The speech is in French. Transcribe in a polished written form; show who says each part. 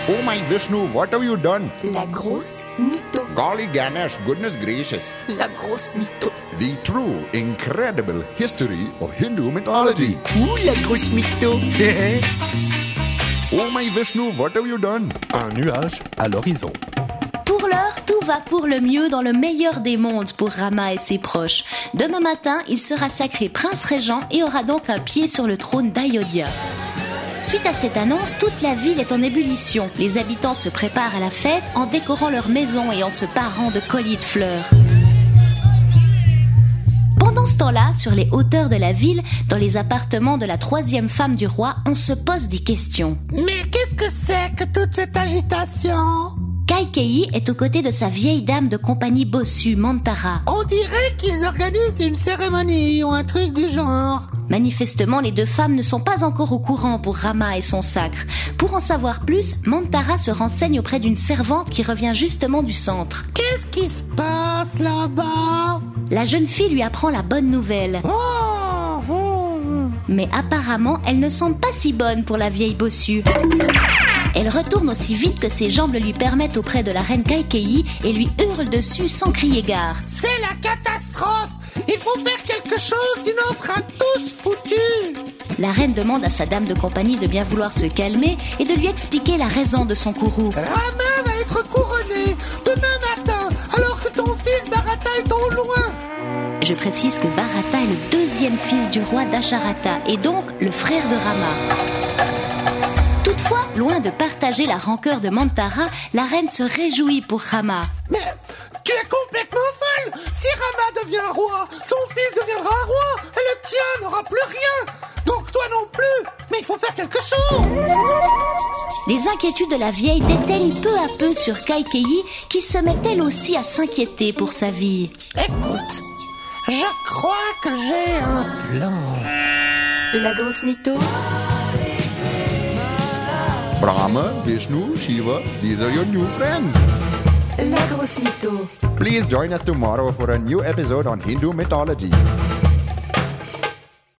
Speaker 1: Oh my Vishnu, what have you done?
Speaker 2: La grosse mytho.
Speaker 1: Golly Ganesh, goodness gracious.
Speaker 2: La grosse mytho.
Speaker 1: The true, incredible history of Hindu mythology.
Speaker 2: Ouh, la grosse mytho.
Speaker 1: Oh my Vishnu, what have you done?
Speaker 3: Un nuage à l'horizon.
Speaker 4: Pour l'heure, tout va pour le mieux dans le meilleur des mondes pour Rama et ses proches. Demain matin, il sera sacré prince régent et aura donc un pied sur le trône d'Ayodhya. Suite à cette annonce, toute la ville est en ébullition. Les habitants se préparent à la fête en décorant leurs maisons et en se parant de colliers de fleurs. Pendant ce temps-là, sur les hauteurs de la ville, dans les appartements de la troisième femme du roi, on se pose des questions.
Speaker 5: Mais qu'est-ce que c'est que toute cette agitation ?
Speaker 4: Kaikeyi est aux côtés de sa vieille dame de compagnie bossue, Manthara.
Speaker 5: On dirait qu'ils organisent une cérémonie ou un truc du genre.
Speaker 4: Manifestement, les deux femmes ne sont pas encore au courant pour Rama et son sacre. Pour en savoir plus, Manthara se renseigne auprès d'une servante qui revient justement du centre.
Speaker 5: Qu'est-ce qui se passe là-bas ?
Speaker 4: La jeune fille lui apprend la bonne nouvelle. Mais apparemment, elle ne semble pas si bonne pour la vieille bossue. Elle retourne aussi vite que ses jambes le lui permettent auprès de la reine Kaikeyi et lui hurle dessus sans crier gare.
Speaker 5: C'est la catastrophe ! Il faut faire quelque chose, sinon on sera tous foutus !
Speaker 4: La reine demande à sa dame de compagnie de bien vouloir se calmer et de lui expliquer la raison de son courroux.
Speaker 5: Rama va être couronné demain matin, alors que ton fils Bharata est au loin.
Speaker 4: Je précise que Bharata est le deuxième fils du roi Dasharata et donc le frère de Rama. Toutefois, loin de partager la rancœur de Manthara, la reine se réjouit pour Rama.
Speaker 5: Mais tu es complètement folle ! Si Rama devient roi, son fils deviendra roi et le tien n'aura plus rien. Donc toi non plus. Mais il faut faire quelque chose.
Speaker 4: Les inquiétudes de la vieille déteignent peu à peu sur Kaikeyi qui se met elle aussi à s'inquiéter pour sa vie.
Speaker 5: Écoute, je crois que j'ai un plan.
Speaker 2: La grosse mytho.
Speaker 1: Brahma, Vishnu, Shiva, these are your new friends.
Speaker 2: La grosse mytho.
Speaker 1: Please join us tomorrow for a new episode on Hindu mythology.